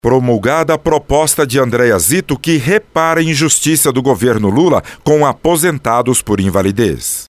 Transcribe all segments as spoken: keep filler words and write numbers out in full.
Promulgada a proposta de Andréa Zito que repara a injustiça do governo Lula com aposentados por invalidez.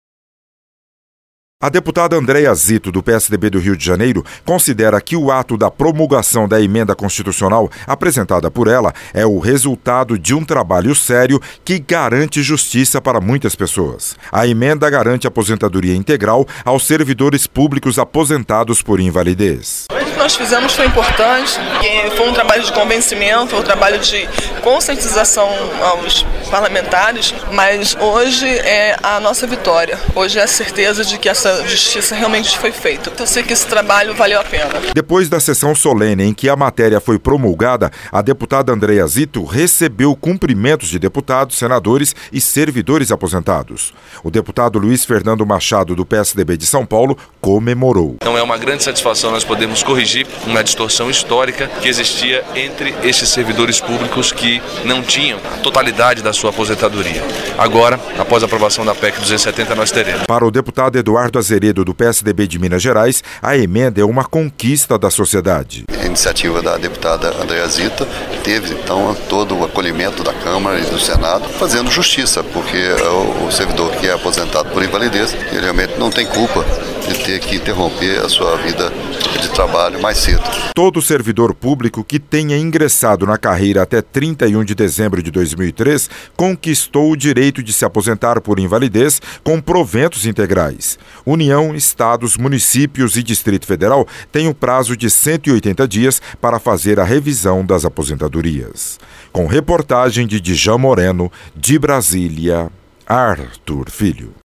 A deputada Andréa Zito, do P S D B do Rio de Janeiro, considera que o ato da promulgação da emenda constitucional apresentada por ela é o resultado de um trabalho sério que garante justiça para muitas pessoas. A emenda garante aposentadoria integral aos servidores públicos aposentados por invalidez. O que nós fizemos foi importante, foi um trabalho de convencimento, foi um trabalho de conscientização aos parlamentares, mas hoje é a nossa vitória. Hoje é a certeza de que essa justiça realmente foi feita. Eu sei que esse trabalho valeu a pena. Depois da sessão solene em que a matéria foi promulgada, a deputada Andréa Zito recebeu cumprimentos de deputados, senadores e servidores aposentados. O deputado Luiz Fernando Machado, do P S D B de São Paulo, comemorou. Então é uma grande satisfação nós podermos corrigir uma distorção histórica que existia entre estes servidores públicos que não tinham a totalidade da sua aposentadoria. Agora, após a aprovação da P E C duzentos e setenta, nós teremos. Para o deputado Eduardo Azeredo, do P S D B de Minas Gerais, a emenda é uma conquista da sociedade. A iniciativa da deputada Andréa Zito teve, então, todo o acolhimento da Câmara e do Senado, fazendo justiça, porque o servidor que é aposentado por invalidez, ele realmente não tem culpa de ter que interromper a sua vida de trabalho mais cedo. Todo servidor público que tenha ingressado na carreira até trinta e um de dezembro de dois mil e três conquistou o direito de se aposentar por invalidez com proventos integrais. União, estados, municípios e Distrito Federal têm o prazo de cento e oitenta dias para fazer a revisão das aposentadorias. Com reportagem de Djan Moreno, de Brasília, Arthur Filho.